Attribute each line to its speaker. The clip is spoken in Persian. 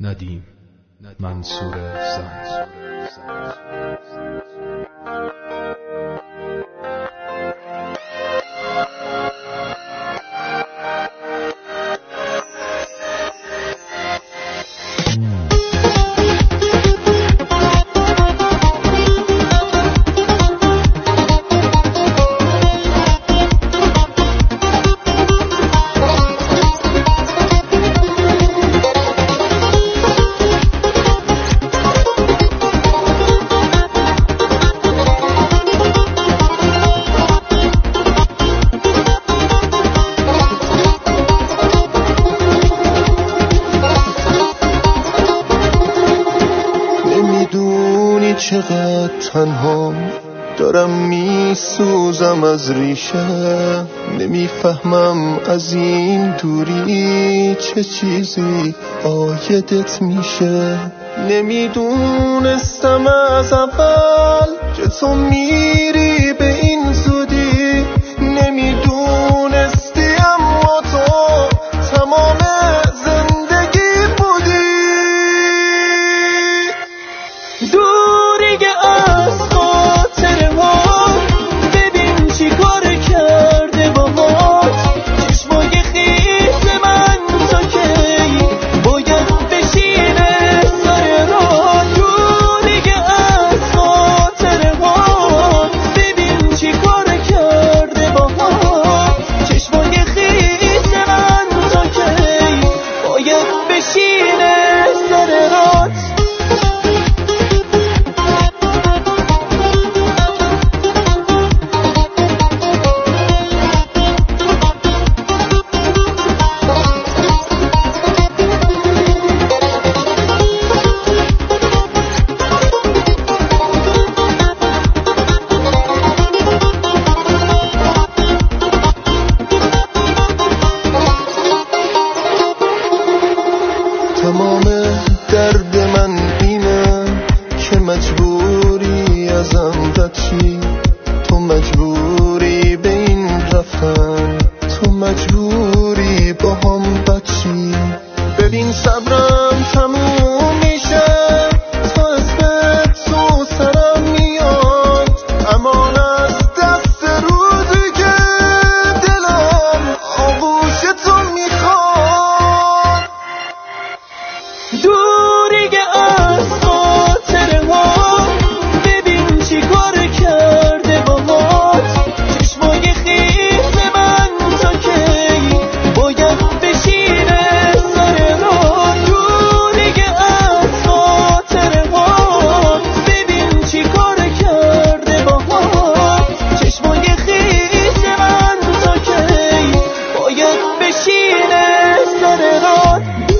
Speaker 1: ندیم منصور زن.
Speaker 2: چقدر تنها دارم میسوزم از ریشه، نمیفهمم از این دوری چه چیزی عایدت میشه. نمیدونستم از اول که تو میری به این زودی، نمیدونستی اما تو تمام زندگی بودی. دوری از خاطر ما ببین چی کار کرده با ما، چشمای خیس من تا کی باید بشینه سر راه. دوری از خاطر ما ببین چی کار کرده با ما، چشمای خیس من تا کی باید بشینه سر راه. تمام درد من اینه که مجبوری ازم رد شی، تو مجبوری به این رفتن، تو مجبوری با هم بد شی. ببین صبرم تموم میشه، تا اسمت تو سرم میاد، امان از دست روزی که دلم آغوش تو میخواد. دوری از خاطر ما ببین چی کار کرده با ما، چشمای خیس من تا کی باید بشینه سر راه. دوری از خاطر ما ببین چی کار کرده با ما، چشمای خیس من تا کی باید بشینه سر راه.